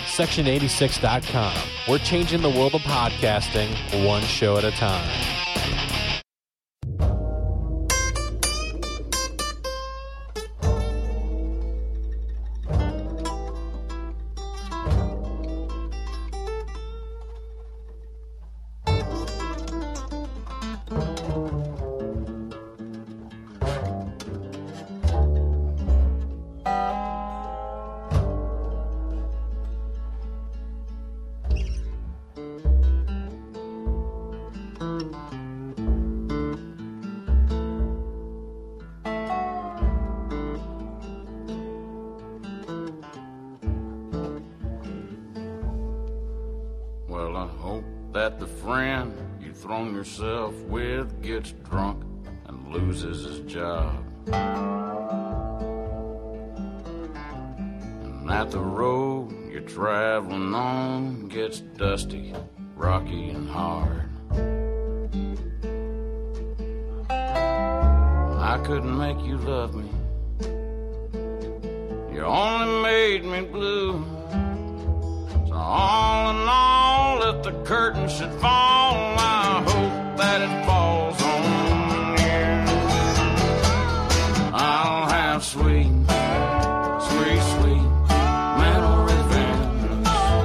Section86.com. We're changing the world of podcasting one show at a time. Well, I hope that the friend you thrown yourself with gets drunk and loses his job. And that the road you're traveling on gets dusty, rocky, and hard. I couldn't make you love me. You only made me blue. So all in all, if the curtain should fall, I hope that it falls on you. I'll have sweet, sweet, sweet metal revenge.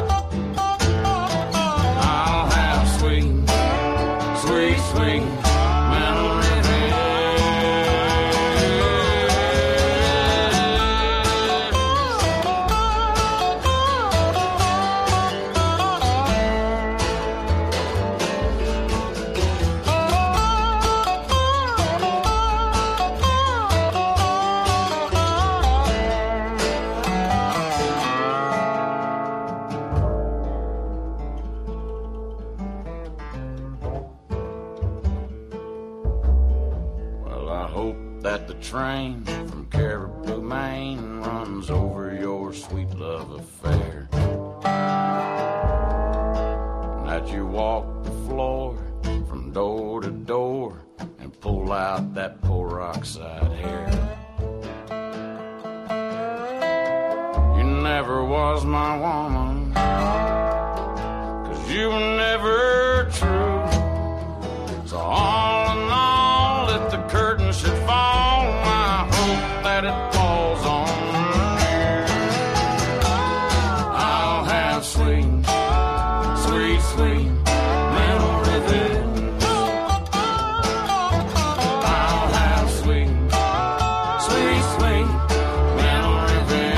I'll have sweet, sweet, sweet metal revenge. That the train from Caribou, Maine runs over your sweet love affair. And that you walk the floor from door to door and pull out that peroxide hair. You never was my woman, 'cause you were never true. So all in all, if the curtain should fall, I hope that it falls on you. I'll have sweet, sweet, sweet metal revenge. I'll have sweet, sweet, sweet metal revenge.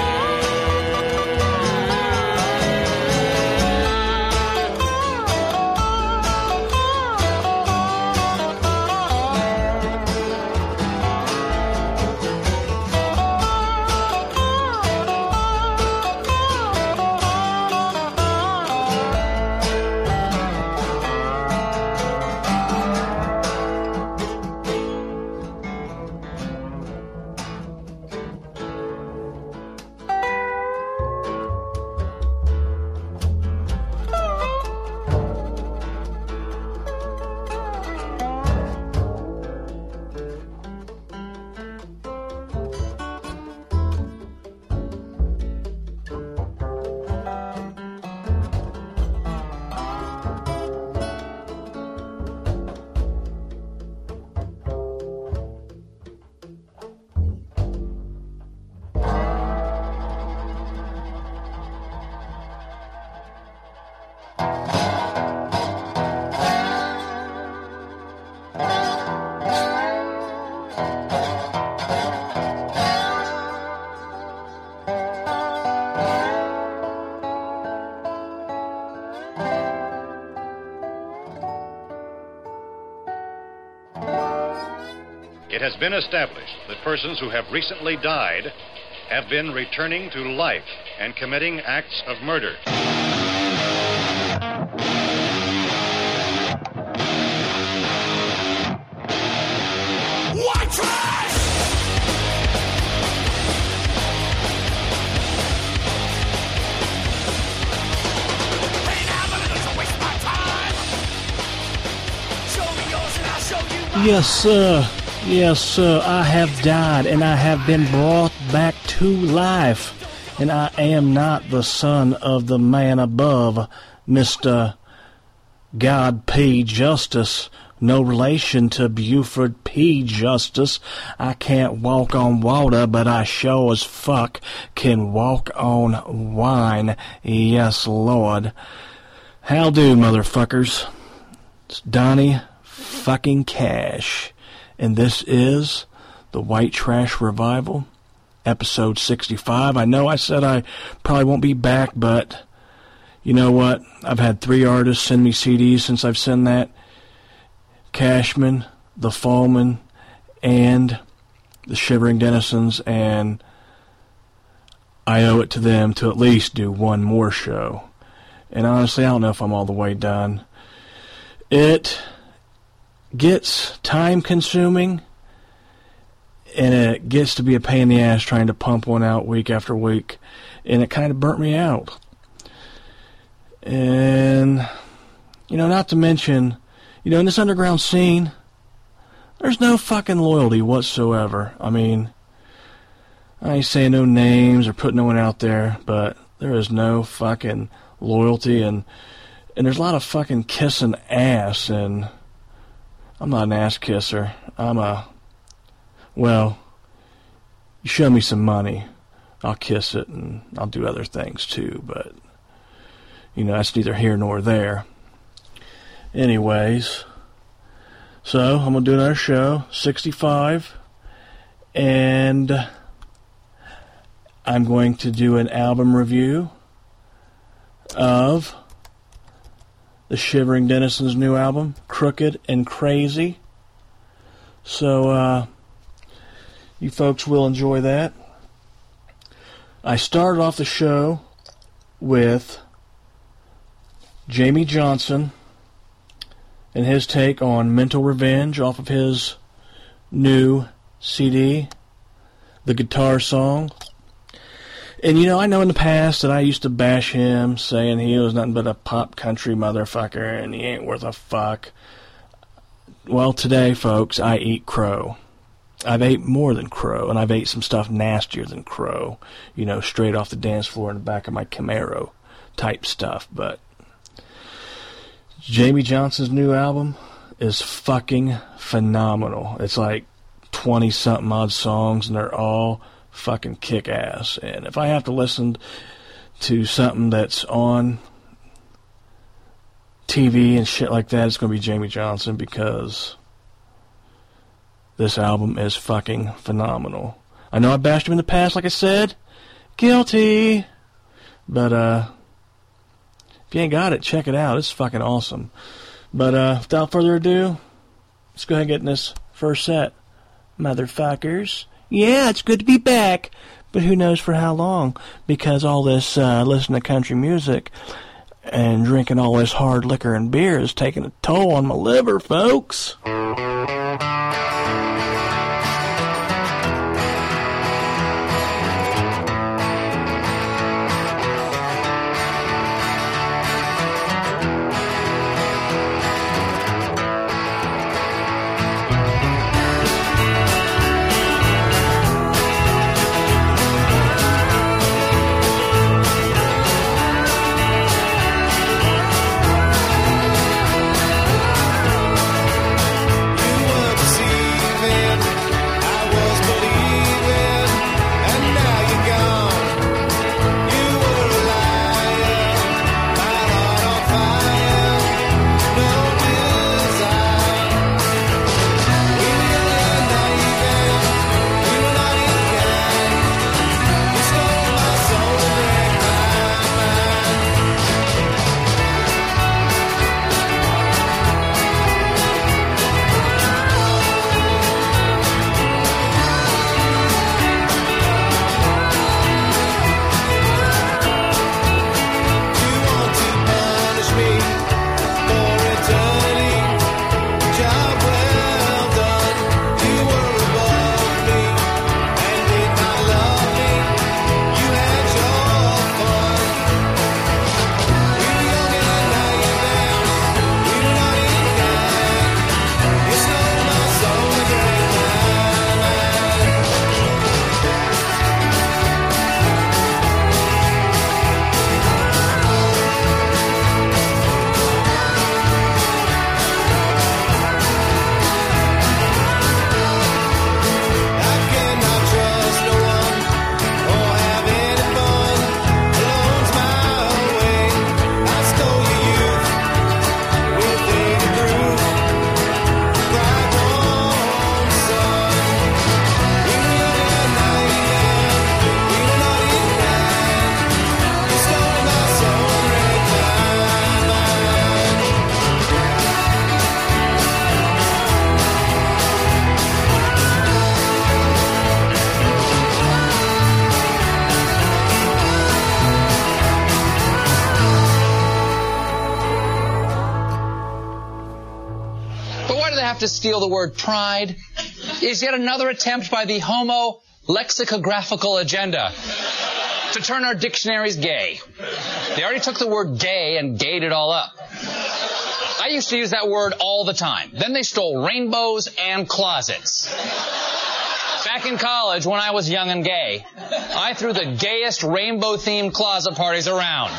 It has been established that persons who have recently died have been returning to life and committing acts of murder. White trash! Hey, now, don't waste my time. Show me yours and I'll show you mine. Yes, sir. Yes, sir. I have died and I have been brought back to life. and I am not the son of the man above, Mr. God P. Justice. No relation to Buford P. Justice. I can't walk on water, but I sure as fuck can walk on wine. Yes, Lord. How do, motherfuckers? It's Donnie fucking Cash, and this is the White Trash Revival, episode 65. I know I said I probably won't be back, but you know what? I've had 3 artists send me CDs since I've sent that. Cashman, the Fallman, and the Shivering Denizens, and I owe it to them to at least do one more show. And honestly, I don't know if I'm all the way done. It gets time-consuming, and it gets to be a pain in the ass trying to pump one out week after week, and it kind of burnt me out. And, not to mention, in this underground scene, there's no fucking loyalty whatsoever. I mean, I ain't saying no names or putting no one out there, but there is no fucking loyalty, and there's a lot of fucking kissing ass, and I'm not an ass kisser. Well, you show me some money, I'll kiss it, and I'll do other things too, but, that's neither here nor there. Anyways, so I'm going to do another show, 65, and I'm going to do an album review of the Shivering Denizens' new album, Crooked and Crazy. So, you folks will enjoy that. I started off the show with Jamie Johnson and his take on Mental Revenge off of his new CD, The Guitar Song. And, I know in the past that I used to bash him, saying he was nothing but a pop country motherfucker and he ain't worth a fuck. Well, today, folks, I eat crow. I've ate more than crow, and I've ate some stuff nastier than crow. Straight off the dance floor in the back of my Camaro type stuff. But Jamie Johnson's new album is fucking phenomenal. It's like 20-something odd songs, and they're all fucking kick-ass. And if I have to listen to something that's on TV and shit like that, it's going to be Jamie Johnson, because this album is fucking phenomenal. I know I bashed him in the past, like I said. Guilty. But, if you ain't got it, check it out. It's fucking awesome. But, without further ado, let's go ahead and get in this first set. Motherfuckers. Yeah, it's good to be back. But who knows for how long? Because all this, listening to country music and drinking all this hard liquor and beer is taking a toll on my liver, folks. have to steal the word pride is yet another attempt by the Homo lexicographical agenda to turn our dictionaries gay. They already took the word gay and gayed it all up. I used to use that word all the time. Then they stole rainbows and closets. Back in college, when I was young and gay, I threw the gayest rainbow-themed closet parties around.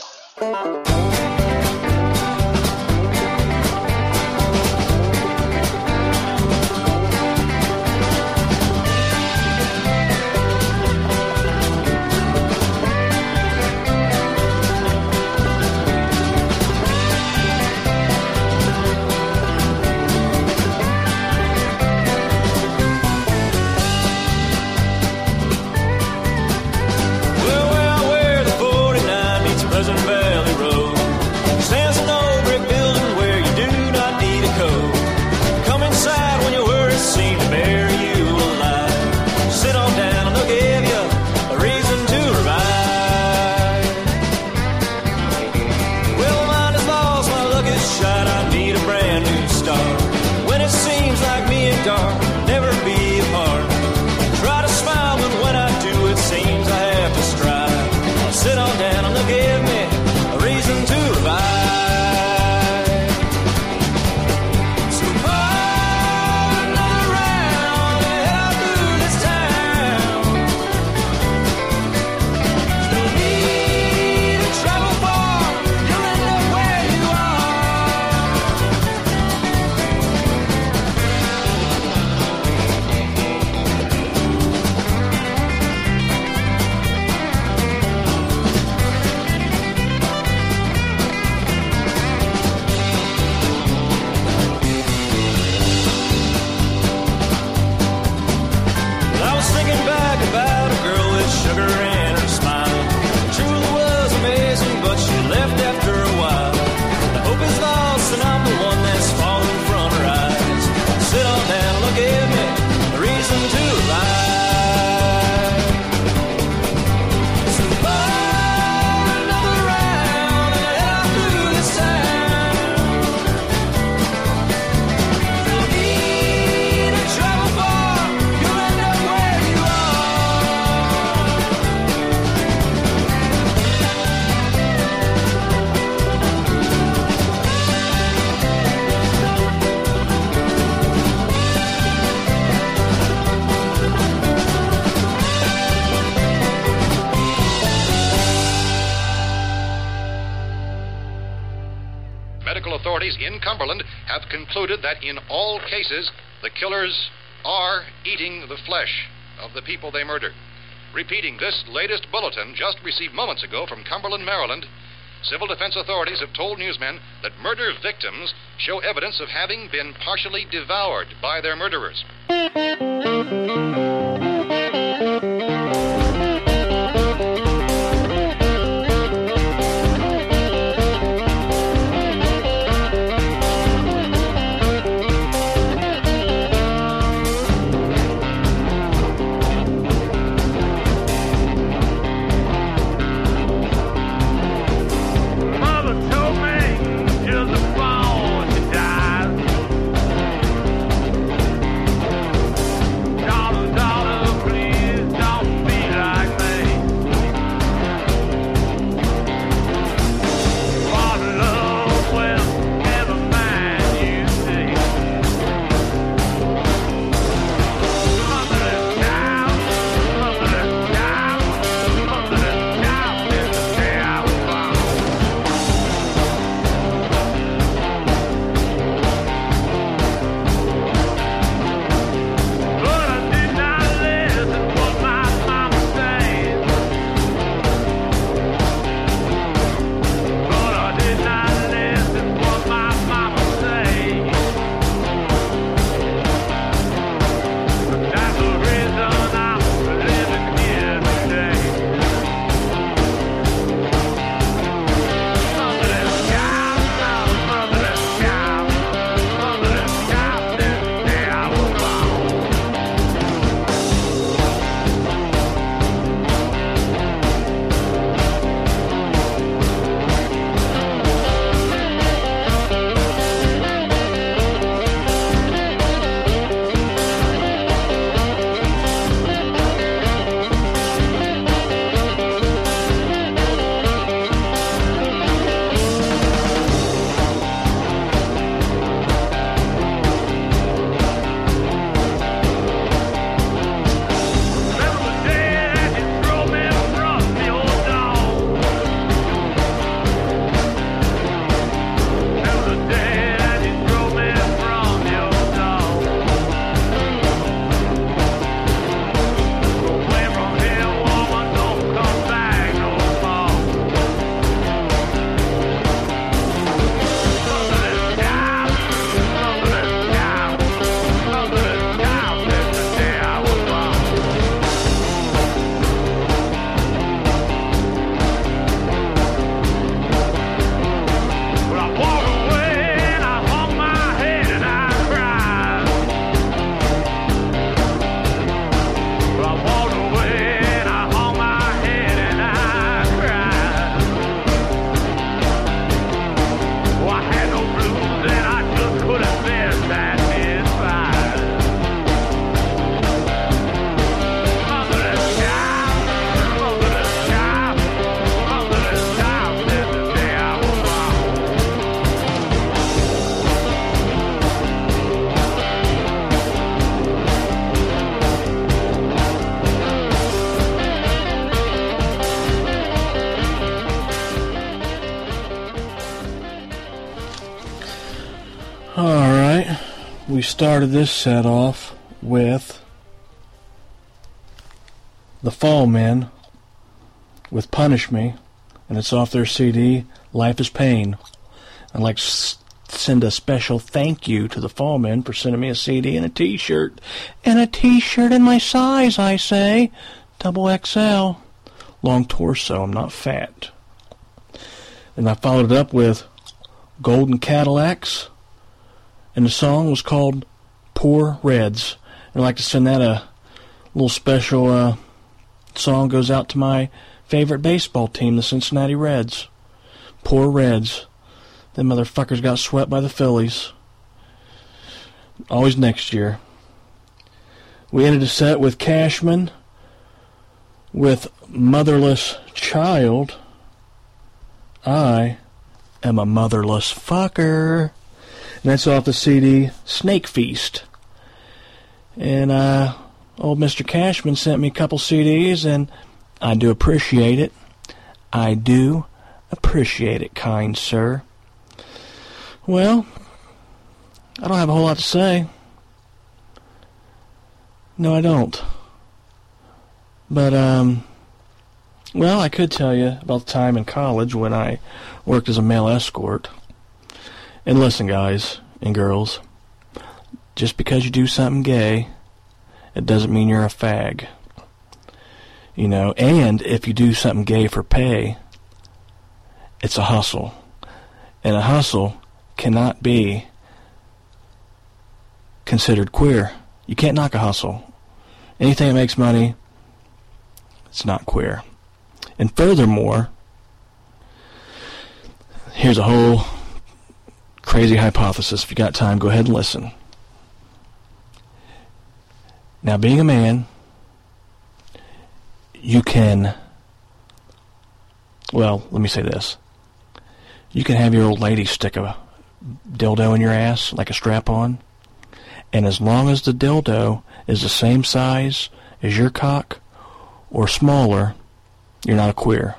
In Cumberland have concluded that in all cases, the killers are eating the flesh of the people they murder. Repeating this latest bulletin just received moments ago from Cumberland, Maryland, civil defense authorities have told newsmen that murder victims show evidence of having been partially devoured by their murderers. Darling, Alright, we started this set off with the Fall Men with Punish Me, and it's off their CD, Life is Pain. I'd like to send a special thank you to the Fall Men for sending me a CD and a t-shirt. And a t-shirt in my size, I say. XXL. Long torso, I'm not fat. And I followed it up with Golden Cadillacs, and the song was called Poor Reds. And I'd like to send that a little special song goes out to my favorite baseball team, the Cincinnati Reds. Poor Reds. Them motherfuckers got swept by the Phillies. Always next year. We ended the set with Cashman with Motherless Child. I am a motherless fucker. And that's off the CD Snake Feast. And old Mr. Cashman sent me a couple CDs, and I do appreciate it. I do appreciate it, kind sir. Well, I don't have a whole lot to say. No, I don't. But, well, I could tell you about the time in college when I worked as a male escort. And listen, guys and girls, just because you do something gay, it doesn't mean you're a fag. You know, and if you do something gay for pay, it's a hustle. And a hustle cannot be considered queer. You can't knock a hustle. Anything that makes money, it's not queer. And furthermore, here's a whole crazy hypothesis. If you got time, go ahead and listen. Now, being a man, you can, well, let me say this. You can have your old lady stick a dildo in your ass, like a strap-on, and as long as the dildo is the same size as your cock or smaller, you're not a queer.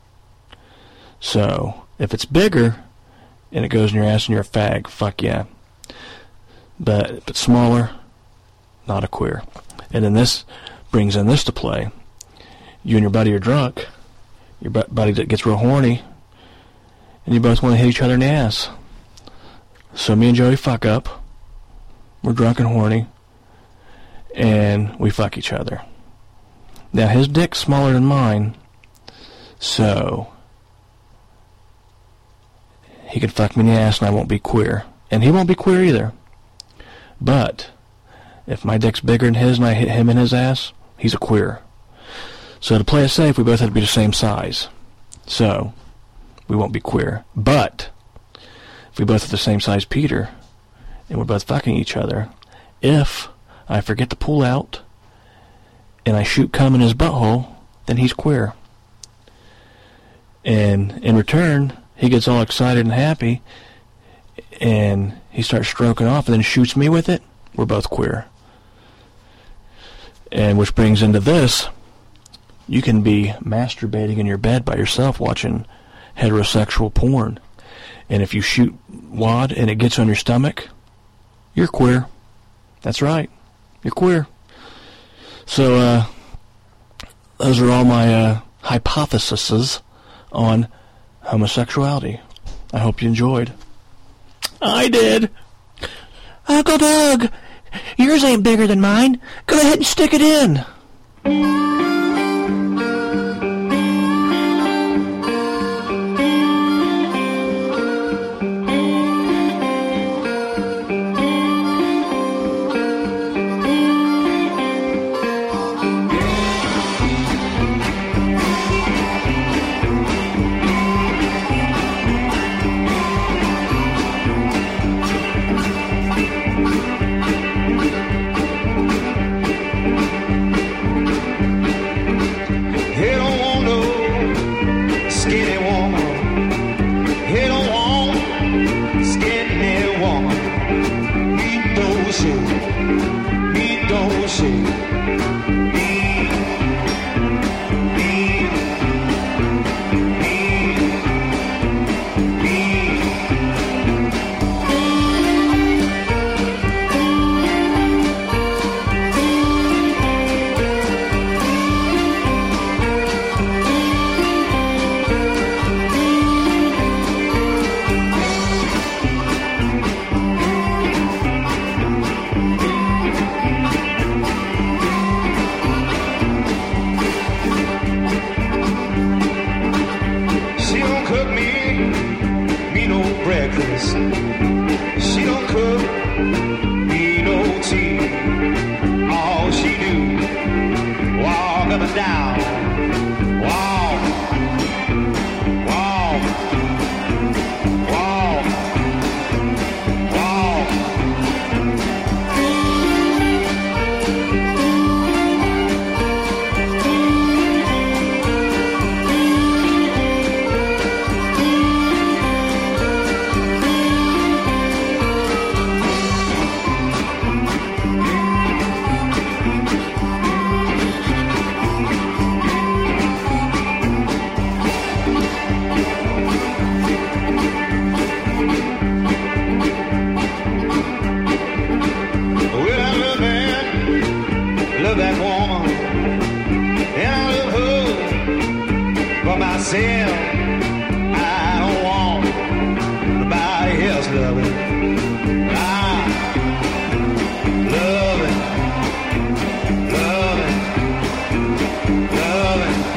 So, if it's bigger and it goes in your ass and you're a fag, fuck yeah. But if it's smaller, not a queer. And then this brings in this to play. You and your buddy are drunk. Your buddy gets real horny, and you both want to hit each other in the ass. So me and Joey fuck up. We're drunk and horny, and we fuck each other. Now, his dick's smaller than mine, so he can fuck me in the ass and I won't be queer. And he won't be queer either. But if my dick's bigger than his and I hit him in his ass, he's a queer. So to play it safe, we both have to be the same size. So we won't be queer. But if we both have the same size Peter, and we're both fucking each other, if I forget to pull out and I shoot cum in his butthole, then he's queer. And in return, he gets all excited and happy, and he starts stroking off and then shoots me with it, we're both queer. And which brings into this, you can be masturbating in your bed by yourself watching heterosexual porn. And if you shoot wad and it gets on your stomach, you're queer. That's right. You're queer. So, those are all my hypotheses on homosexuality. I hope you enjoyed. I did. Uncle Doug, yours ain't bigger than mine. Go ahead and stick it in. cook me no breakfast. She don't cook me no tea. All she do, walk up and down, walk, walk, walk, walk. That woman, and I love her for myself. I don't want nobody else loving. I love it, love it, love it.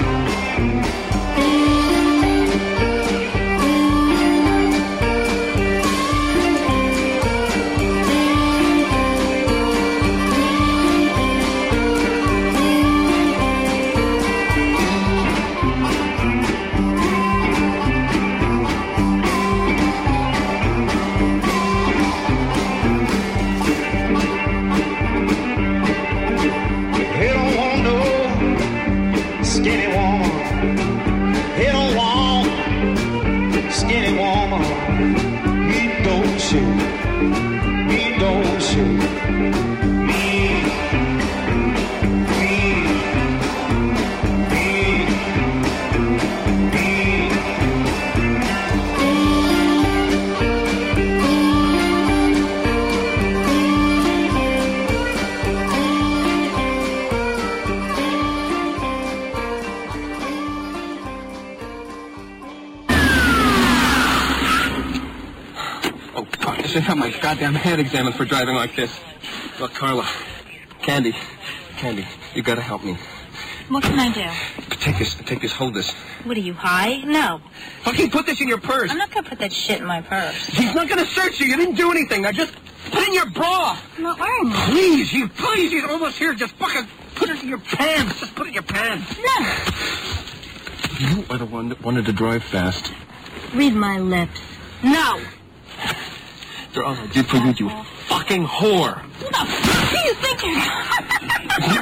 I should have my goddamn head examined for driving like this. Look, Carla, Candy, you gotta help me. What can I do? Take this, hold this. What are you, high? No. Okay, put this in your purse. I'm not gonna put that shit in my purse. He's not gonna search you. You didn't do anything. Now just put it in your bra. I'm not wearing it. Please, he's almost here. Just fucking put it in your pants. Just put it in your pants. No. You are the one that wanted to drive fast. Read my lips. No. They're all I did for you, you fucking whore. Who the fuck do you think you're...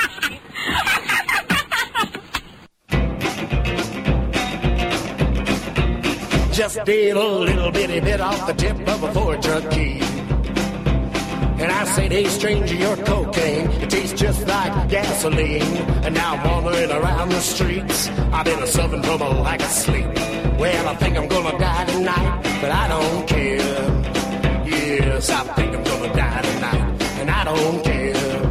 Just did a little bitty bit off the tip of a Ford truck key. And I said, hey, stranger, you're cocaine. It tastes just like gasoline. And now I'm wandering around the streets. I've been suffering from a lack of sleep. Well, I think I'm gonna die tonight, but I don't care. Yes, I think I'm gonna die tonight, and I don't care.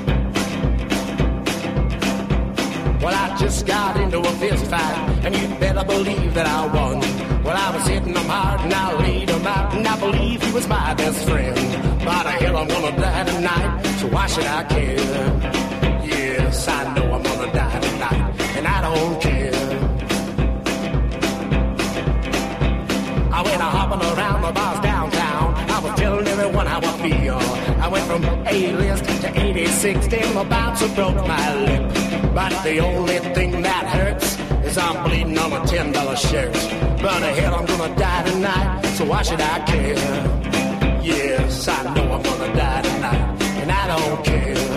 Well, I just got into a fist fight, and you better believe that I won. Well, I was hitting him hard, and I laid him out, and I believe he was my best friend. By the hell, I'm gonna die tonight, so why should I care? Yes, I know I'm gonna die tonight, and I don't care. I went hopping around the bars downtown. I was telling everyone how I feel. I went from A-list to 86, till my bouncer broke my lip. But the only thing that hurts is I'm bleeding on a $10 shirt. But hell, I'm gonna die tonight, so why should I care? Yes, I know I'm gonna die tonight, and I don't care.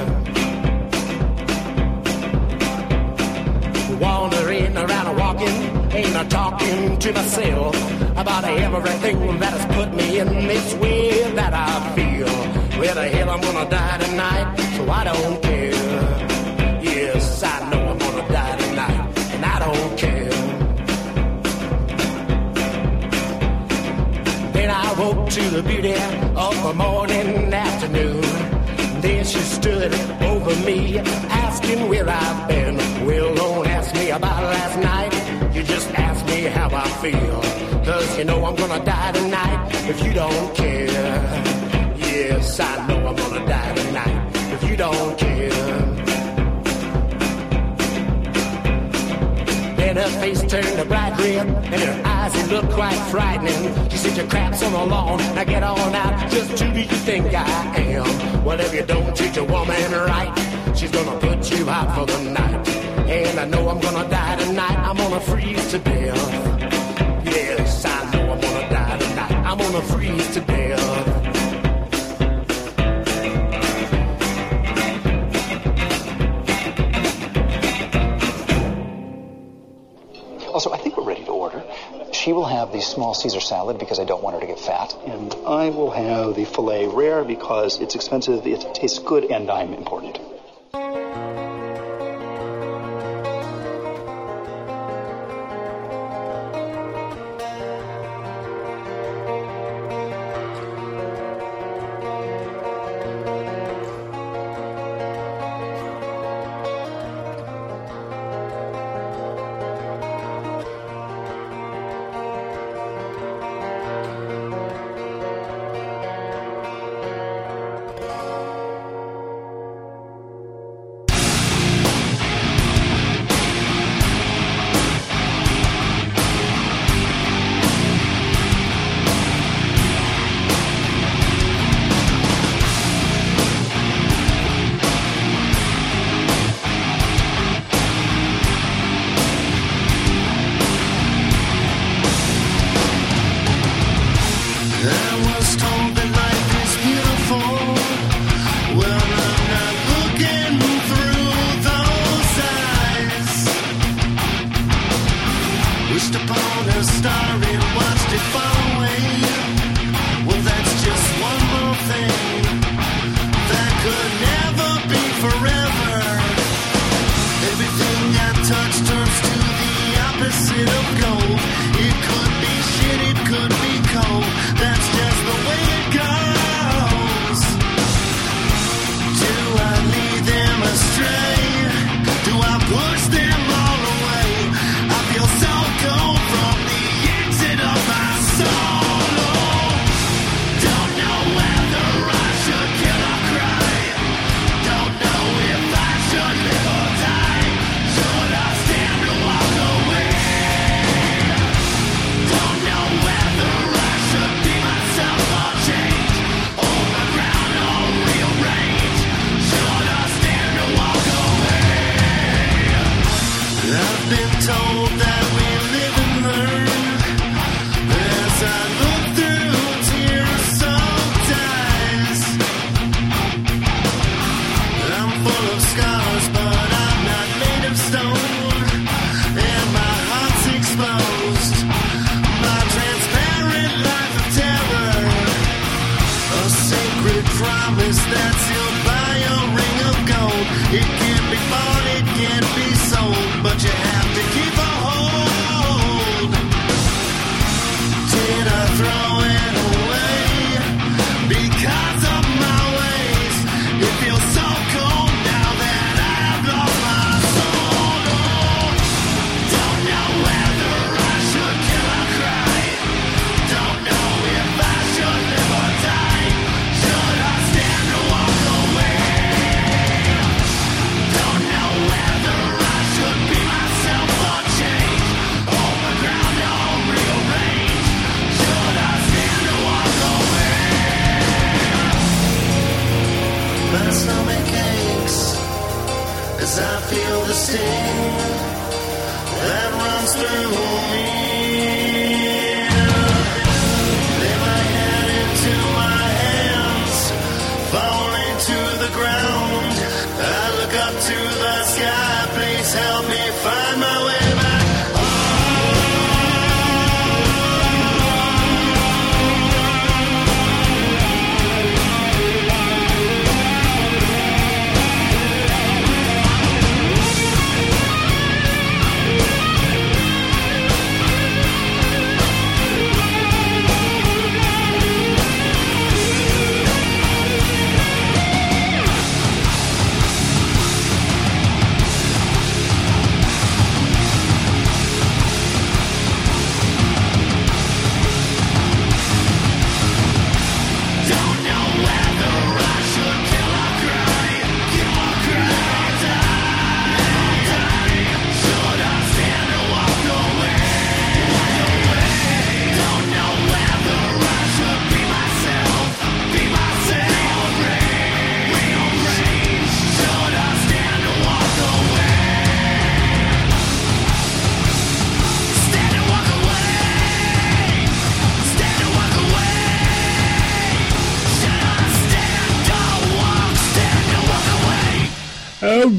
Wandering around and walking, ain't I talking to myself about everything that has put me in this way that I feel. Where the hell I'm gonna die tonight, so I don't care. Yes, I know I'm gonna die tonight, and I don't care. Then I woke to the beauty of the morning afternoon. There she stood over me, asking where I've been. Well, don't ask me about last night, you just ask me how I feel. 'Cause you know I'm gonna die tonight if you don't care. Yes, I know I'm gonna die tonight if you don't care. Then her face turned a bright red, and her eyes, they looked quite frightening. She said, your crap's on the lawn, now get on out. Just who do you think I am? Well, if you don't treat your woman right, she's gonna put you out for the night. And I know I'm gonna die tonight, I'm gonna freeze to death. Yes, I know I'm gonna die tonight, I'm gonna freeze to death. Also, I think we're ready to order. She will have the small Caesar salad because I don't want her to get fat. And I will have the filet rare because it's expensive, it tastes good, and I'm important.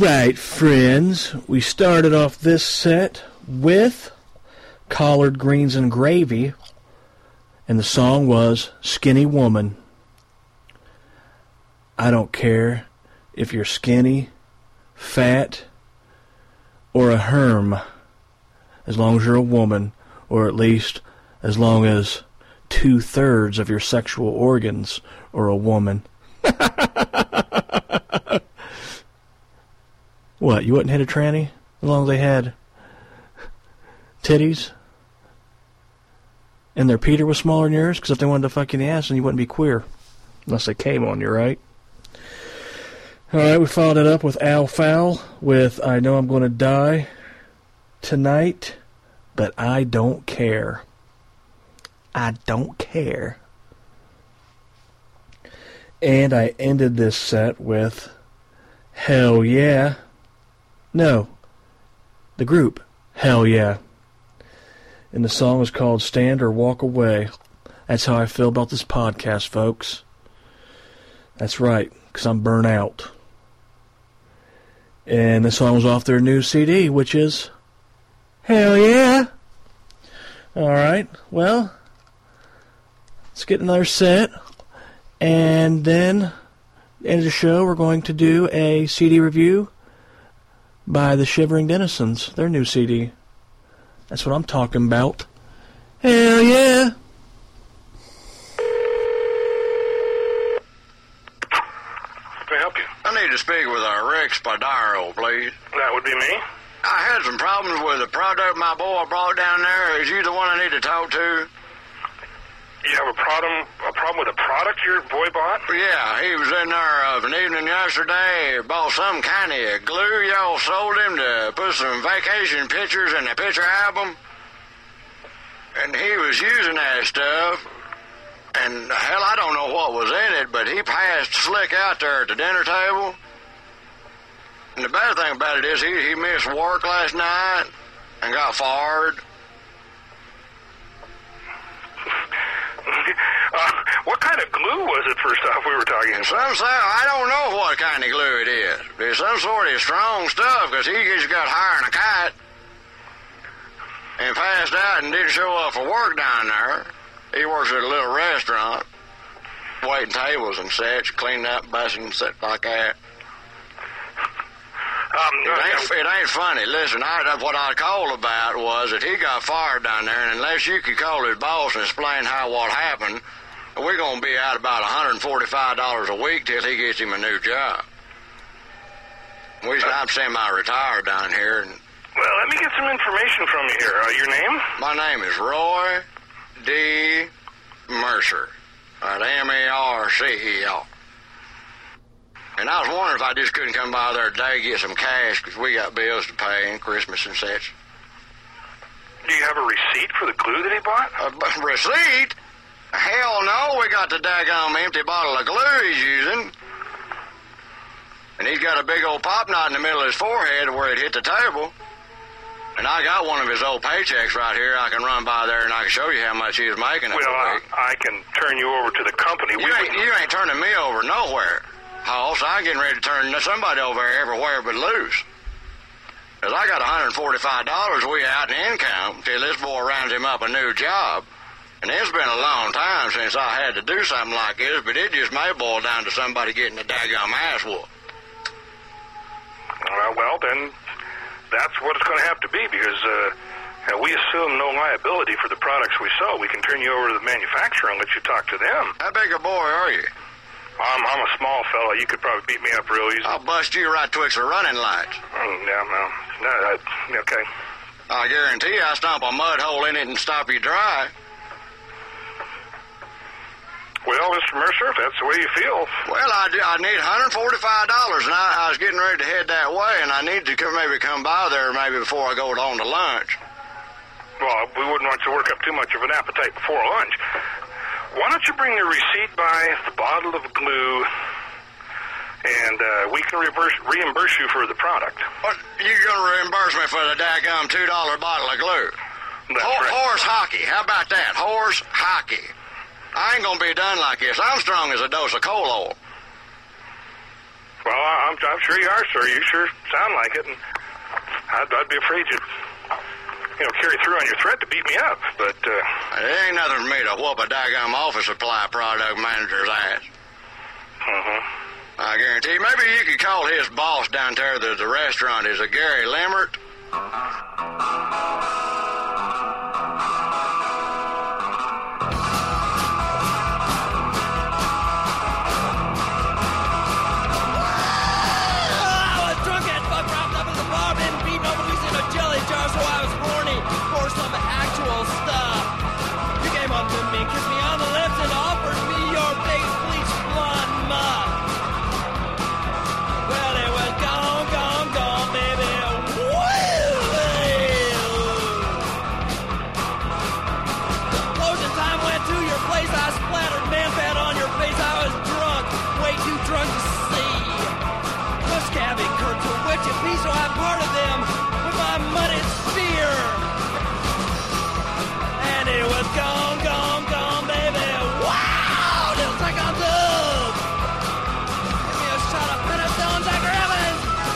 right, friends. We started off this set with Collard Greens and Gravy, and the song was Skinny Woman. I don't care if you're skinny, fat, or a herm, as long as you're a woman, or at least as long as 2/3 of your sexual organs are a woman. What, you wouldn't hit a tranny as long as they had titties? And their Peter was smaller than yours? Because if they wanted to fuck you in the ass, then you wouldn't be queer. Unless they came on you, right? Alright, we followed it up with Al Fowl with I Know I'm Gonna Die Tonight, but I Don't Care. I don't care. And I ended this set with Hell Yeah. No, the group Hell Yeah. And the song is called Stand or Walk Away. That's how I feel about this podcast, folks. That's right, because I'm burnt out. And the song was off their new CD, which is Hell Yeah. Alright, well, let's get another set. And then, at the end of the show, we're going to do a CD review by the Shivering Denizens, their new CD. That's what I'm talking about. Hell yeah! Can I help you? I need to speak with Rex Spadaro, please. That would be me. I had some problems with the product my boy brought down there. Is you the one I need to talk to? You have a problem with a product your boy bought? Yeah, he was in there of an evening yesterday, bought some kind of glue y'all sold him to put some vacation pictures in the picture album. And he was using that stuff, and hell, I don't know what was in it, but he passed slick out there at the dinner table. And the bad thing about it is he missed work last night and got fired. What kind of glue was it, first off, we were talking about? Some say, I don't know what kind of glue it is. It's some sort of strong stuff, because he just got higher than a kite and passed out and didn't show up for work down there. He works at a little restaurant, waiting tables and such, cleaning up, busting and such like that. It ain't funny. Listen, what I called about was that he got fired down there, and unless you could call his boss and explain what happened, we're going to be out about $145 a week till he gets him a new job. I'm semi-retired down here. Well, let me get some information from you here. Your name? My name is Roy D. Mercer. M-E-R-C-E-R. And I was wondering if I just couldn't come by there today and get some cash, because we got bills to pay and Christmas and such. Do you have a receipt for the glue that he bought? A receipt? Hell no, we got the daggone empty bottle of glue he's using. And he's got a big old pop knot in the middle of his forehead where it hit the table. And I got one of his old paychecks right here. I can run by there and I can show you how much he was making. Well, I can turn you over to the company. You ain't turning me over nowhere. Hoss, I'm getting ready to turn somebody over everywhere but loose. Because I got $145 we out in income till this boy rounds him up a new job. And it's been a long time since I had to do something like this, but it just may boil down to somebody getting a daggum ass whoop. Well, then, that's what it's going to have to be, because we assume no liability for the products we sell. We can turn you over to the manufacturer and let you talk to them. How big a boy are you? I'm a small fella. You could probably beat me up real easy. I'll bust you right twixt the running lights. Okay. I guarantee I stomp a mud hole in it and stop you dry. Well, Mr. Mercer, if that's the way you feel. Well, I need $145, and I was getting ready to head that way, and I need to maybe come by there maybe before I go on to lunch. Well, we wouldn't want you to work up too much of an appetite before lunch. Why don't you bring the receipt by, the bottle of glue, and we can reimburse you for the product. What? You going to reimburse me for the daggum $2 bottle of glue? That's right. Horse hockey. How about that? Horse hockey. I ain't going to be done like this. I'm strong as a dose of coal oil. Well, I'm sure you are, sir. You sure sound like it, and I'd be afraid you'd, carry through on your threat to beat me up, but, It ain't nothing for me to whoop a daggum office supply product manager's ass. I guarantee maybe you could call his boss down there at the restaurant. Is it Gary Limmert? So I was horny for some actual stuff. You came up to me, kissed me on the lips, and offered me your big bleached blonde muff. Well, it was gone, gone, gone, baby. Closing time went to your place. I splattered man-fat on your face. I was drunk, way too drunk to see. Push cabby, Kurt, to which a piece, so I parted them with my muddy spear. And it was gone, gone, gone, baby. Wow! Little take on love. Give me a shot of Penicillin, Dr. Evans.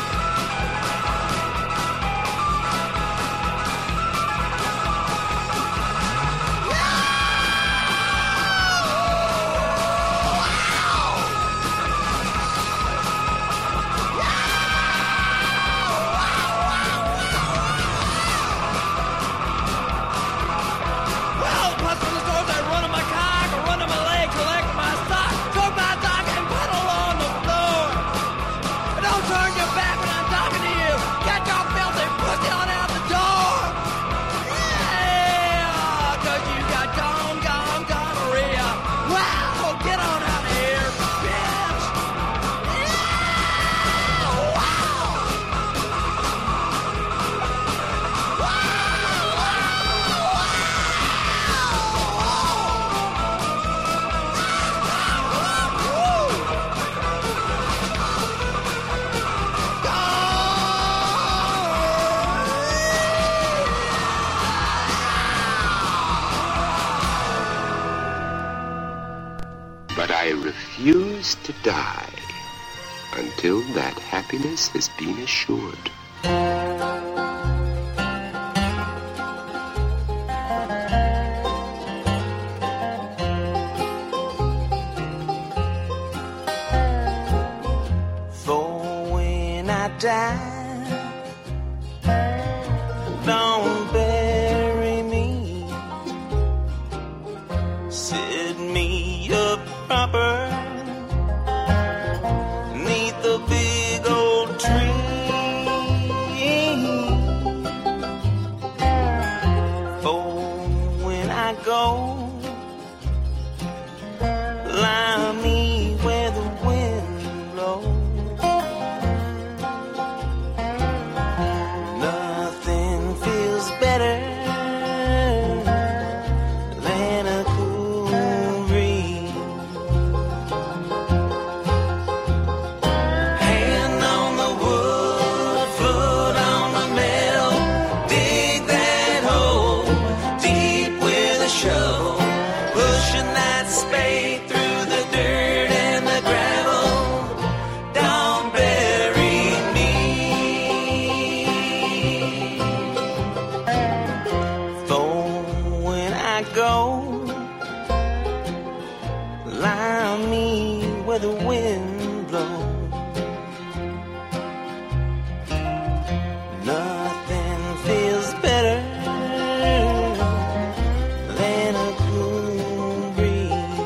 But I refuse to die until that happiness has been assured. For when I die, don't bury me. Sit me up proper 'neath the big old tree. For when I go, lie me where the wind blows. Nothing feels better than a cool breeze. Hand on the wood, foot on the metal. Dig that hole deep with a shovel. Pushing that spade through the dirt and the gravel. Don't bury me. For when I go, lie me where the wind blows. Nothing feels better than a cool breeze.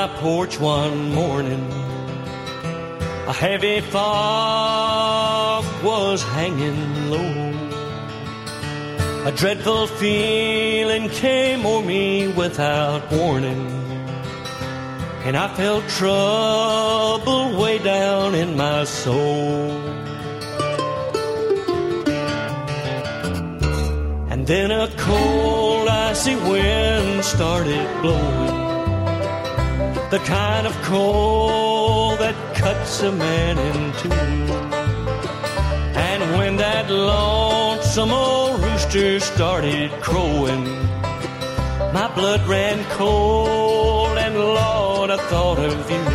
porch one morning. A heavy fog was hanging low. A dreadful feeling came o'er me without warning, and I felt trouble way down in my soul. And then a cold, icy wind started blowing, the kind of cold that cuts a man in two. And when that lonesome old rooster started crowing, my blood ran cold, and Lord, I thought of you.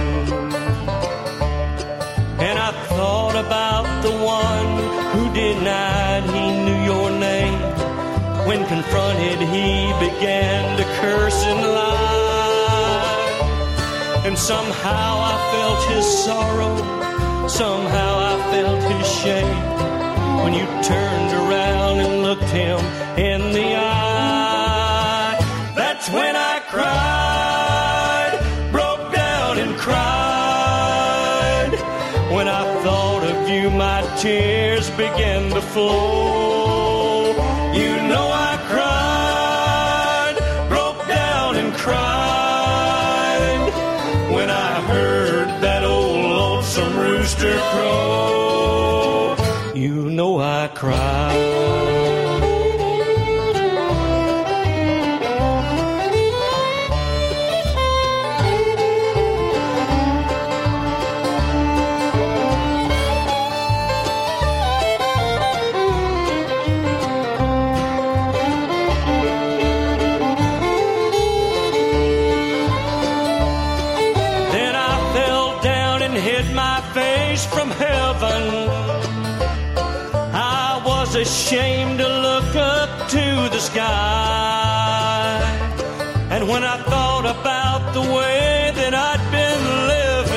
And I thought about the one who denied he knew your name. When confronted, he began to curse and lie. And somehow I felt his sorrow, somehow I felt his shame, when you turned around and looked him in the eye. That's when I cried, broke down and cried. When I thought of you, my tears began to flow. You know I cried, broke down and cried, when I heard that old lonesome rooster crow. You know I cried. From heaven, I was ashamed to look up to the sky. And when I thought about the way that I'd been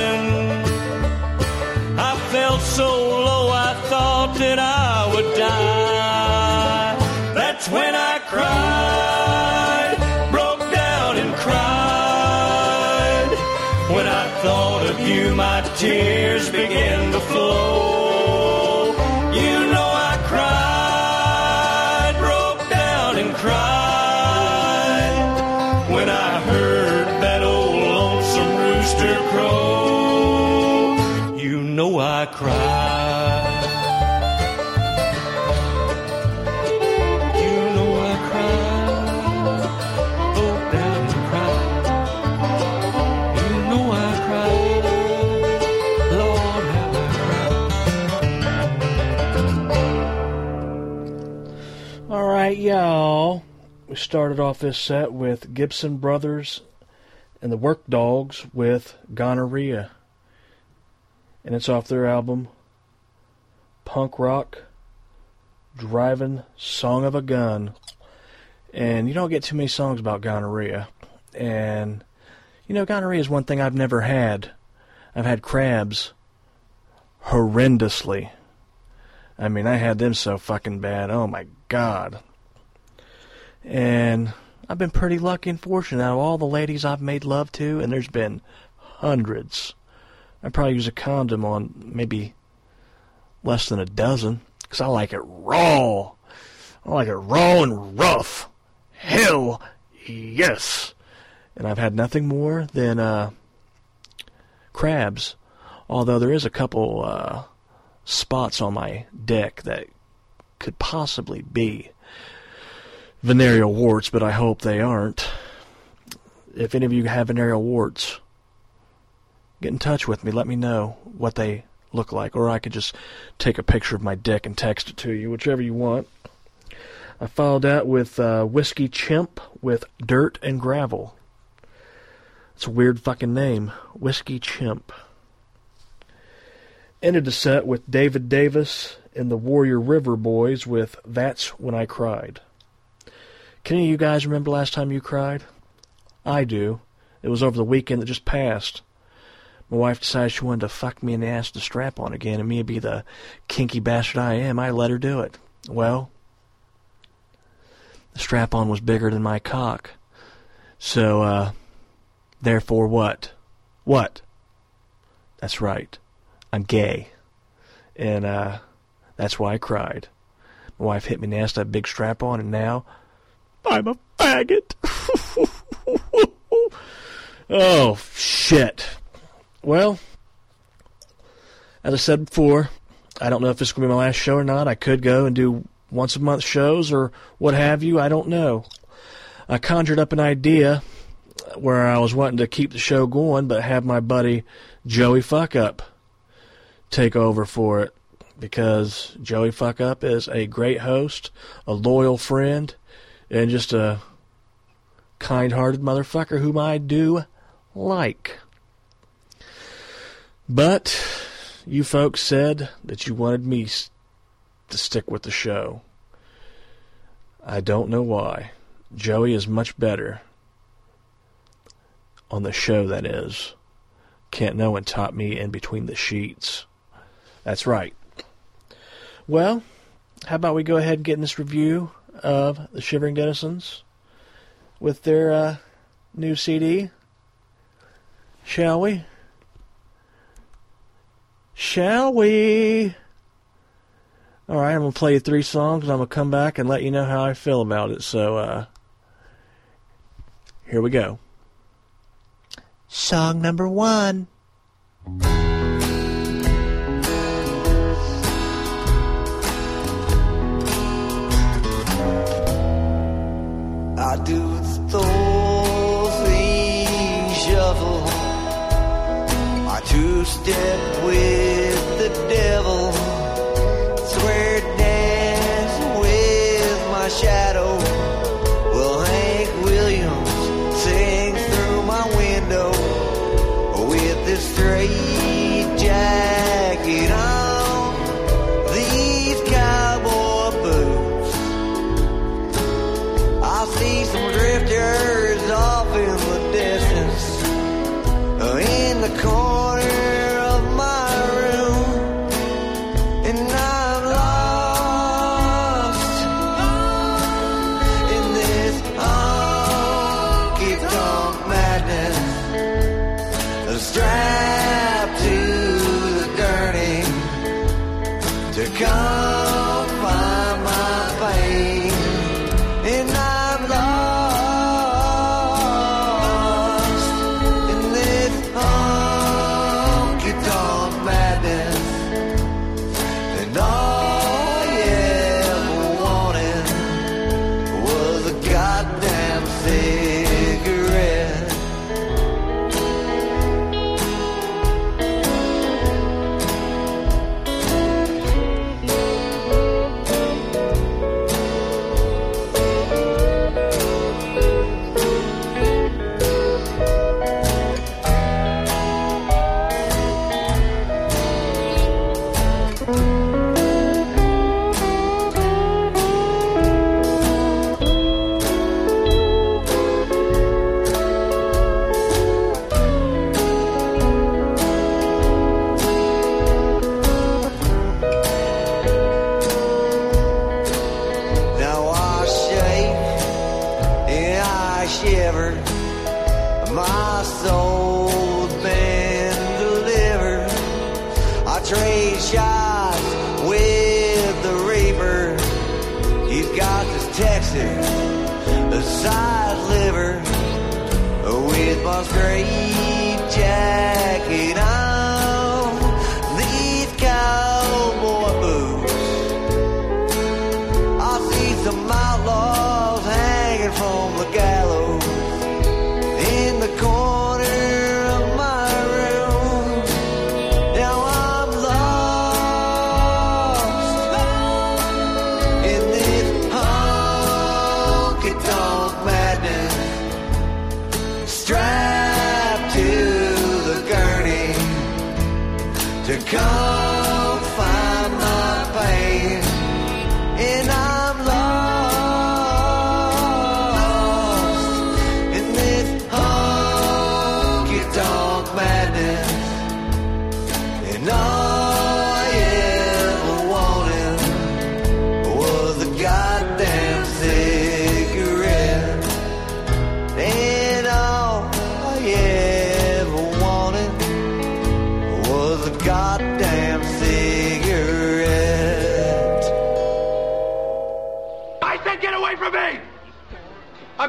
living, I felt so low I thought that I would die. That's when I cried, broke down and cried. When I thought of you, my tears began to flow. You know I cried, broke down and cried, when I heard that old lonesome rooster crow. You know I cried. Y'all, we started off this set with Gibson Brothers and the Work Dogs with Gonorrhea, and it's off their album Punk Rock Driving Song of a Gun. And you don't get too many songs about gonorrhea, and you know, gonorrhea is one thing I've never had. I've had crabs horrendously. I mean, I had them so fucking bad, oh my God. And I've been pretty lucky and fortunate. Out of all the ladies I've made love to, and there's been hundreds, I probably use a condom on maybe less than a dozen, because I like it raw. I like it raw and rough. Hell yes. And I've had nothing more than crabs, although there is a couple spots on my dick that could possibly be venereal warts, but I hope they aren't. If any of you have venereal warts, get in touch with me. Let me know what they look like, or I could just take a picture of my dick and text it to you, whichever you want. I followed that with Whiskey Chimp with Dirt and Gravel. It's a weird fucking name, Whiskey Chimp. Ended the set with David Davis and the Warrior River Boys with That's When I Cried. Can any of you guys remember last time you cried? I do. It was over the weekend that just passed. My wife decided she wanted to fuck me in the ass to strap on again, and me be the kinky bastard I am, I let her do it. Well, the strap-on was bigger than my cock. So, therefore what? What? That's right. I'm gay. And that's why I cried. My wife hit me nasty, that big strap on, and now I'm a faggot. Oh, shit. Well, as I said before, I don't know if this is going to be my last show or not. I could go and do once-a-month shows or what have you. I don't know. I conjured up an idea where I was wanting to keep the show going, but have my buddy Joey Fuckup take over for it, because Joey Fuckup is a great host, a loyal friend, and just a kind-hearted motherfucker whom I do like. But you folks said that you wanted me to stick with the show. I don't know why. Joey is much better on the show, that is. Can't no one top me in between the sheets. That's right. Well, how about we go ahead and get in this review of the Shivering Denizens with their new CD? Shall we? Shall we? Alright, I'm going to play you 3 songs, and I'm going to come back and let you know how I feel about it. So, here we go. Song number 1. I do the 3 shuffle, I 2-step with the devil, swear dance with my shadow. Well, Hank Williams sings through my window with this straight jacket on, these cowboy boots. I see some drifters off in the distance, in the corner of my room, and I'm lost in this honky-tonk madness, strapped to the gurney to come find my pain, and I'm lost in this honky-tonk madness, and all I ever wanted was a goddamn cigarette. Now I shake and I shiver, my soul's been delivered. I trade shots with the Reaper. He's got this Texas side liver with my straight jacket on, these cowboy boots. I see some outlaws hanging from the gallows in the corner of my room. Now I'm lost in this honky-tonk madness, strapped to the gurney to come find my pain, and I'm lost in this honky-tonk madness, and all I ever wanted was a goddamn cigarette, and all I ever wanted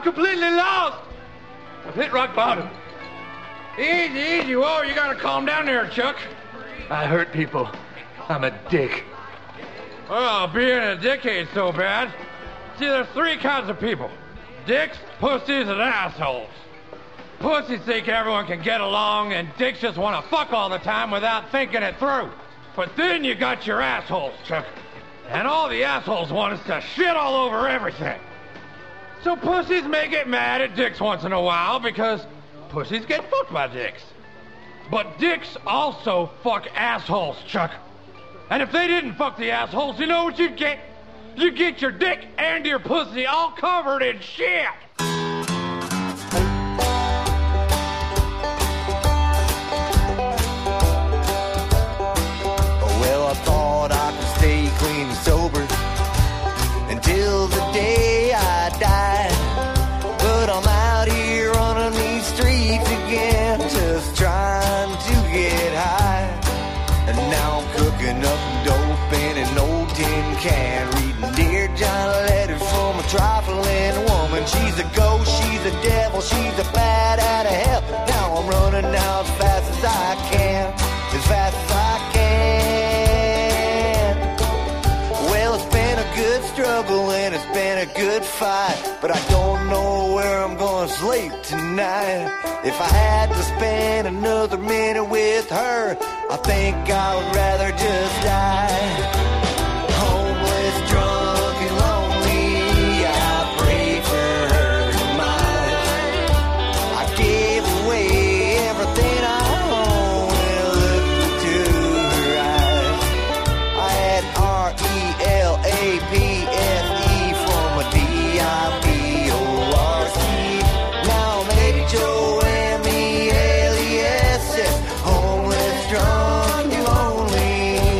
completely lost. I've hit rock bottom. Easy. Whoa, you gotta calm down there, Chuck. I hurt people. I'm a dick. Well, being a dick ain't so bad. See, there's three kinds of people. Dicks, pussies, and assholes. Pussies think everyone can get along, and dicks just want to fuck all the time without thinking it through. But then you got your assholes, Chuck. And all the assholes want is to shit all over everything. So pussies may get mad at dicks once in a while because pussies get fucked by dicks. But dicks also fuck assholes, Chuck. And if they didn't fuck the assholes, you know what you'd get? You'd get your dick and your pussy all covered in shit. Well, I thought I could stay clean and sober until the day I died. But I'm out here running these streets again, just trying to get high. And now I'm cooking up dope in an old tin can, reading Dear John letters from a trifling woman. She's a ghost, she's a devil, she's a bat out of hell. Now I'm running out as fast as I can, as fast as I can. Well, it's been a good struggle and it's been a good fight, but I don't know where I'm gonna sleep tonight. If I had to spend another minute with her, I think I would rather just die. Homeless, drunk, and lonely, I pray for her demise. I gave away everything I own when I looked into her eyes. I had RELAPSE from a DIVORC. Now I'm HOMELESS, homeless, drunk, and lonely.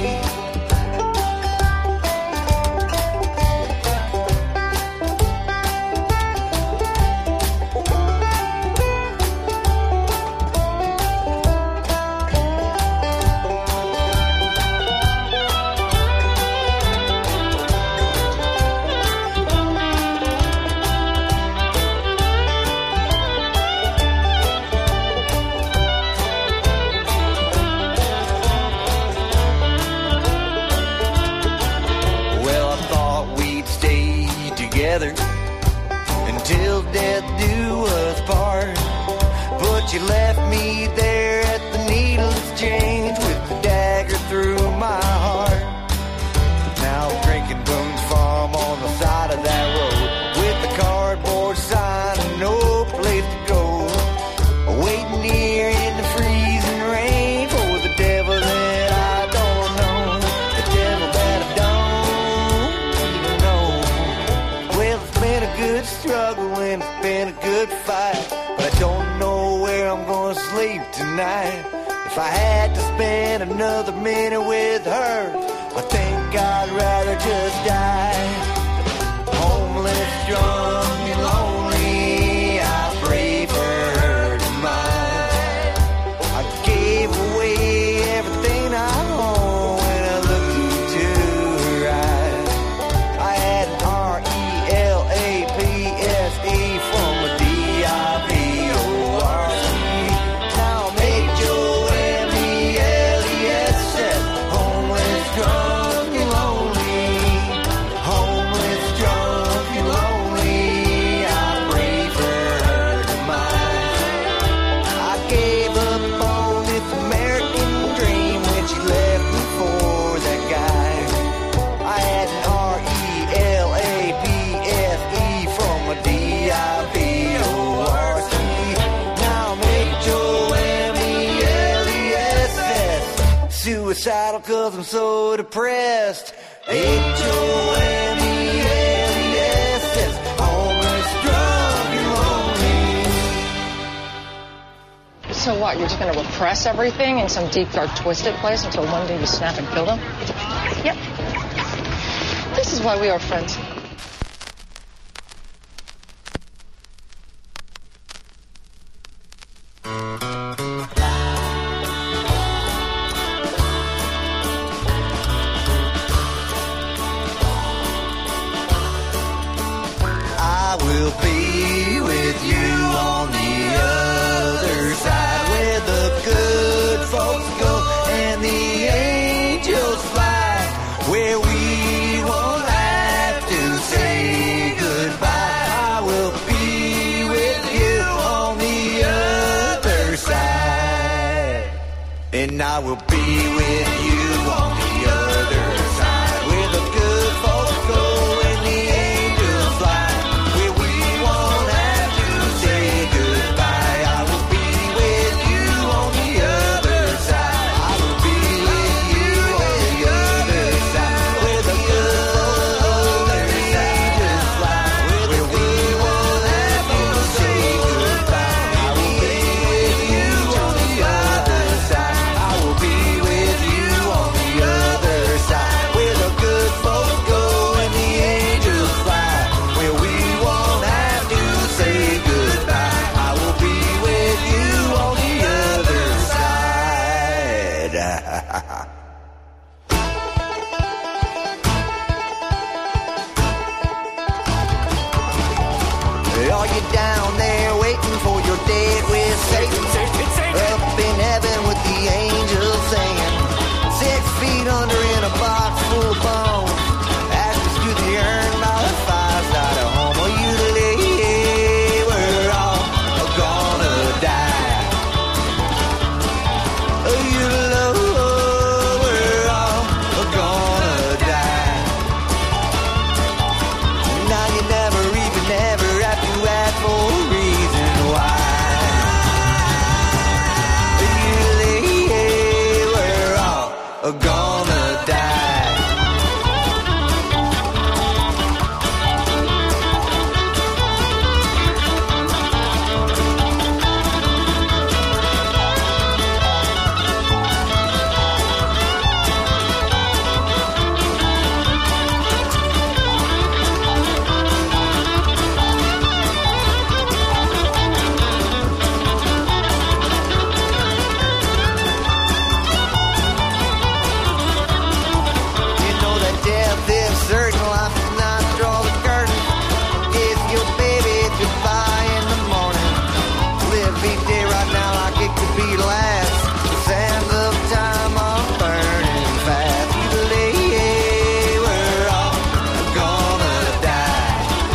Well, I thought we'd stay together until death do us part, but you left me there at the needle exchange with the dagger through my heart. Now I'm drinking Boone's Farm on the side of that road with the cardboard sign and no place to go. Waiting here in the freezing rain for the devil that I don't know, the devil that I don't even know. Well, it's been a good struggle and it's been a good fight, but I don't know where I'm gonna sleep tonight. If I had to spend another minute with her, I think I'd rather just die. Homeless, drunk, and lonely, I pray for her demise. I gave away everything I own when I looked into her eyes. I had RELAPSE from a DIVORC. Now I'm HOMELESS, homeless, drunk, and lonely. Homeless, drunk, and lonely, I pray for her demise. I gave up on this American dream when she left me for that guy. I had an RELAPSE from a DIVORC. Now I'm HOMELESS, suicidal 'cause I'm so depressed. HOMELESS, homeless, drunk, and lonely. So what, you're just going to repress everything in some deep, dark, twisted place until one day you snap and kill them? Yep. This is why we are friends. I will be and I will be with you on the other side. Where the good folks go and the angels fly, where we won't have to say goodbye. I will be with you on the other side. I will be with you on the other side. Where the good folks go and the angels fly, where we won't have to say goodbye. I will be with you on the other side. I will be with you on the other side. Where the good folks go and the angels fly, where we won't have to say goodbye. I will be with you on the other side. Are you down there waiting for your date with Satan? Up in heaven with the angels singing, 6 feet under in a box full of bones. Ashes to the urn by the fireside of home. Oh, you lay, we're all gonna die. Oh, you low, we're all gonna die. Now you never even ever have to ask for a reason why. You lay, we're all gonna die. You know that death is certain, life is not draw the curtain. Kiss your baby goodbye in the morning. Live each day right now like it could be the last. The sands of time are burning fast. You lay, we're all gonna die.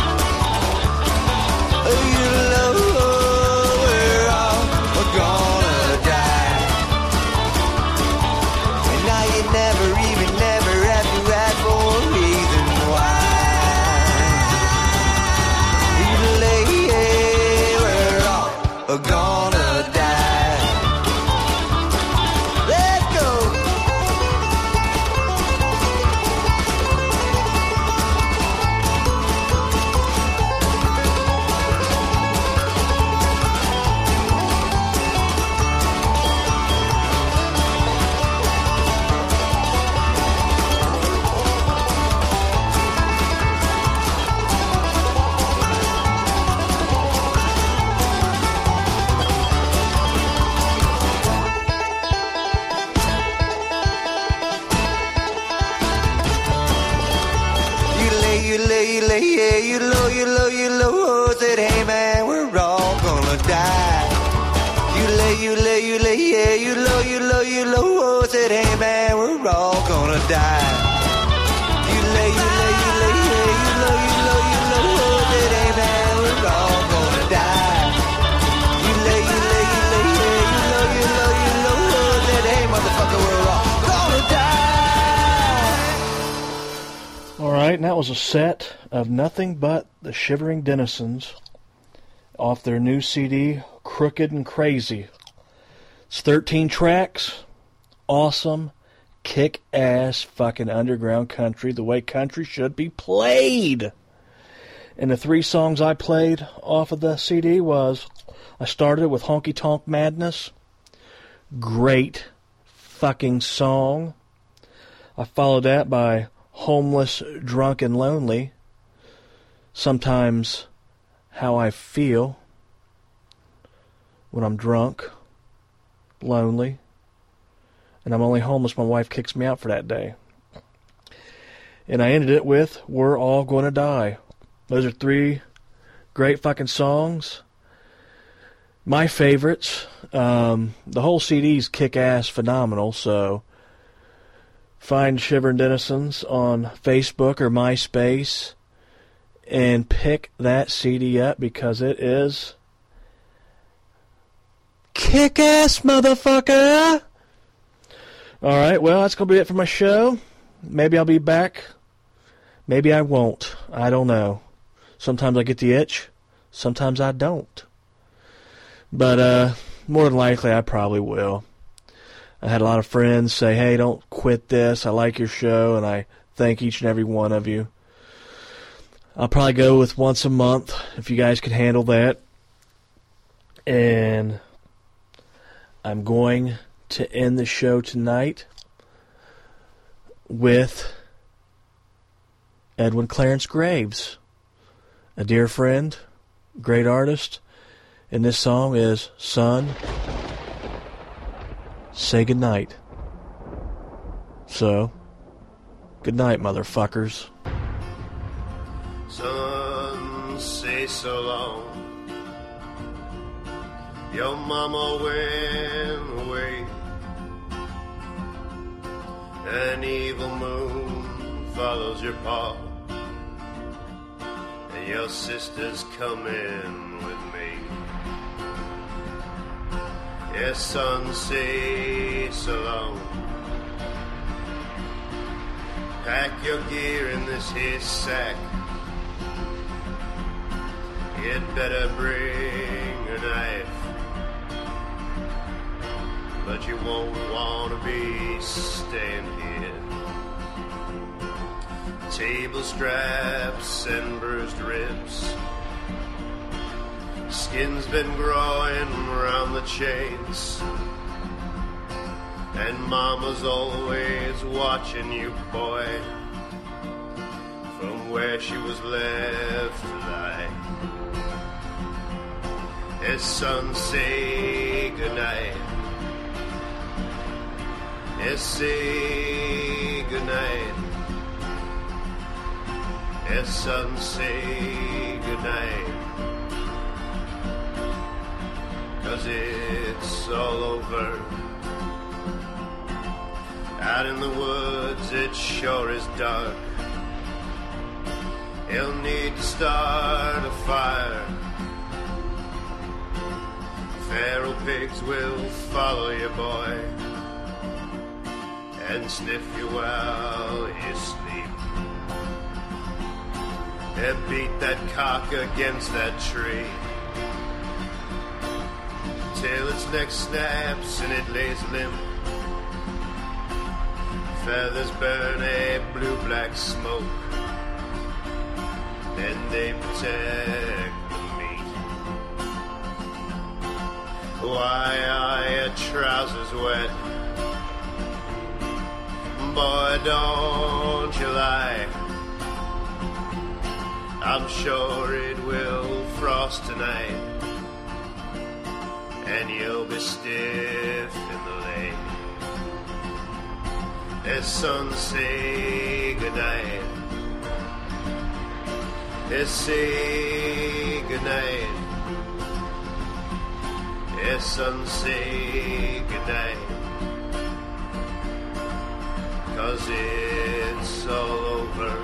You low, we're all gonna die. And now you never even never have to ask for a reason why. You lay, we're all gonna die. Let's go. Yeah, you low, said, hey man, we're all gonna die. You lay, yeah, you low, said, hey man, we're all gonna die. You lay, yeah, you low, said, hey man, we're all gonna die. You lay, yeah, you low, said, hey motherfucker, we're all gonna die. All right, and that was a set of nothing but the Shivering Denizens off their new CD, Crooked and Crazy. It's 13 tracks, awesome, kick-ass fucking underground country, the way country should be played. And the 3 songs I played off of the CD was, I started with Honky Tonk Madness, great fucking song. I followed that by Homeless, Drunk, and Lonely, sometimes how I feel when I'm drunk, lonely, and I'm only homeless. My wife kicks me out for that day. And I ended it with We're All Gonna Die. Those are 3 great fucking songs. My favorites. The whole CD's kick-ass phenomenal, so find Shivering Denizens on Facebook or MySpace and pick that CD up because it is kick-ass, motherfucker! All right, well, that's going to be it for my show. Maybe I'll be back. Maybe I won't. I don't know. Sometimes I get the itch. Sometimes I don't. But more than likely, I probably will. I had a lot of friends say, hey, don't quit this. I like your show, and I thank each and every one of you. I'll probably go with once a month, if you guys can handle that. And I'm going to end the show tonight with Edwin Clarence Graves, a dear friend, great artist. And this song is Son, Say Goodnight. So, good night, motherfuckers. Son, say so long. Your mama went away. An evil moon follows your paw, and your sister's coming with me. Yes, son, say so long. Pack your gear in this here sack. You'd better bring a knife, but you won't want to be staying here. Table straps and bruised ribs. Skin's been growing around the chains, and mama's always watching you, boy, from where she was left to lie. As son, say goodnight. Yes, say goodnight. Yes, son, say goodnight. 'Cause it's all over. Out in the woods it sure is dark. He'll need to start a fire. Feral pigs will follow you, boy, and sniff you while you sleep. And beat that cock against that tree till its neck snaps and it lays limp. Feathers burn a blue-black smoke, and they protect the meat. Why are your trousers wet? Boy, don't you lie. I'm sure it will frost tonight, and you'll be stiff in the leg. As son, say goodnight. As say goodnight. As son, say goodnight. 'Cause it's all over.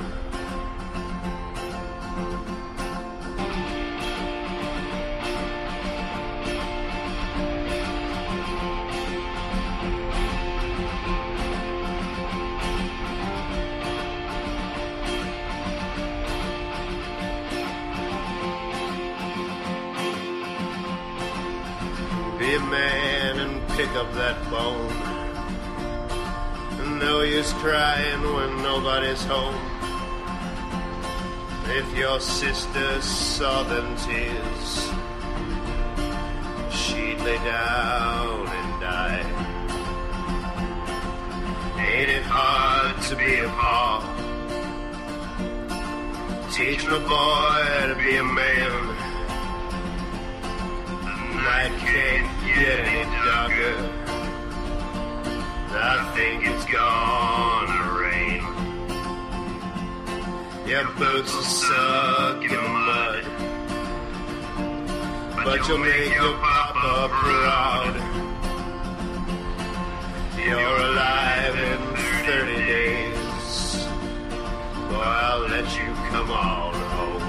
Be a man and pick up that bone. No use crying when nobody's home. If your sister saw them tears, she'd lay down and die. Ain't it hard to be a pa? Teaching a boy to be a man. Night can't get any darker. I think it's gonna rain. Your boots will suck in the mud, but you'll make your papa proud. You're alive in 30 days. Boy, I'll let you come on home.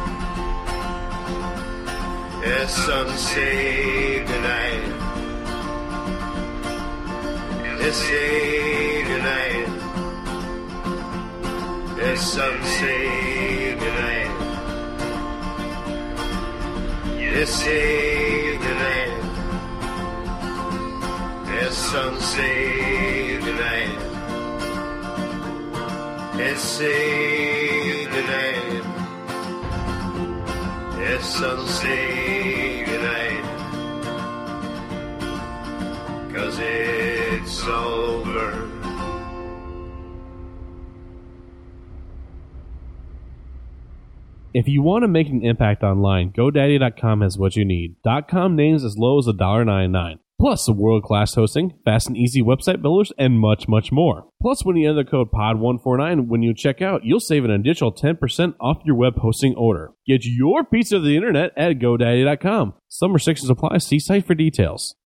Yes, son, say goodnight. Yes, say Yes, son, save the land. Yes, save the land. Yes, son, save the land. Yes, save the land. Yes, son, save the land. 'Cause it's over. If you want to make an impact online, GoDaddy.com has what you need. .com names as low as $1.99. Plus a world-class hosting, fast and easy website builders, and much, much more. Plus, when you enter the code POD149 when you check out, you'll save an additional 10% off your web hosting order. Get your piece of the internet at GoDaddy.com. Some restrictions apply. See site for details.